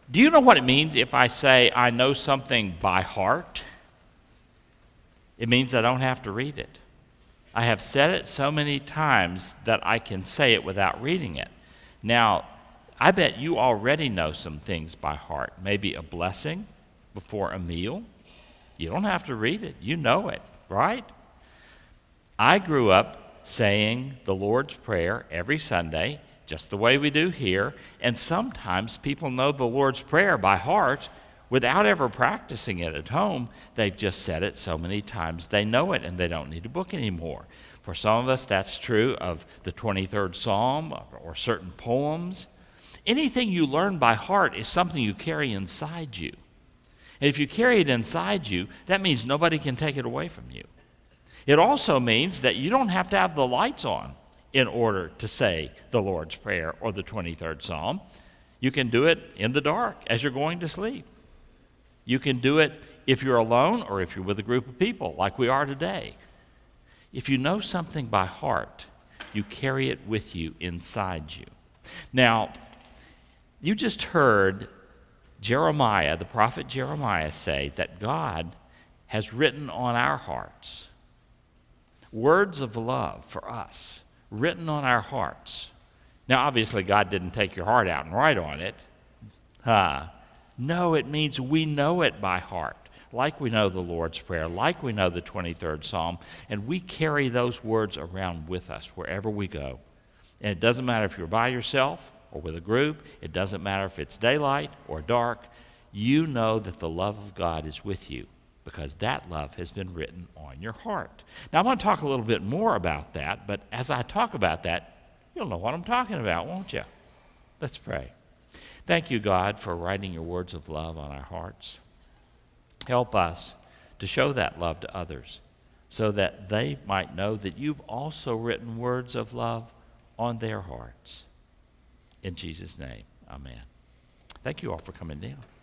Do you know what it means if I say I know something by heart? It means I don't have to read it. I have said it so many times that I can say it without reading it. Now, I bet you already know some things by heart. Maybe a blessing before a meal. You don't have to read it. You know it, right? I grew up saying the Lord's Prayer every Sunday, just the way we do here, and sometimes people know the Lord's Prayer by heart without ever practicing it at home. They've just said it so many times they know it and they don't need a book anymore. For some of us, that's true of the 23rd Psalm or certain poems. Anything you learn by heart is something you carry inside you. And if you carry it inside you, that means nobody can take it away from you. It also means that you don't have to have the lights on in order to say the Lord's Prayer or the 23rd Psalm. You can do it in the dark as you're going to sleep. You can do it if you're alone or if you're with a group of people like we are today. If you know something by heart, you carry it with you inside you. Now, you just heard Jeremiah, the prophet Jeremiah, say that God has written on our hearts words of love for us, written on our hearts. Now, obviously, God didn't take your heart out and write on it. No, it means we know it by heart, like we know the Lord's Prayer, like we know the 23rd Psalm, and we carry those words around with us wherever we go. And it doesn't matter if you're by yourself or with a group. It doesn't matter if it's daylight or dark. You know that the love of God is with you because that love has been written on your heart. Now, I'm going to talk a little bit more about that, but as I talk about that, you'll know what I'm talking about, won't you? Let's pray. Thank you, God, for writing your words of love on our hearts. Help us to show that love to others so that they might know that you've also written words of love on their hearts. In Jesus' name, amen. Thank you all for coming down.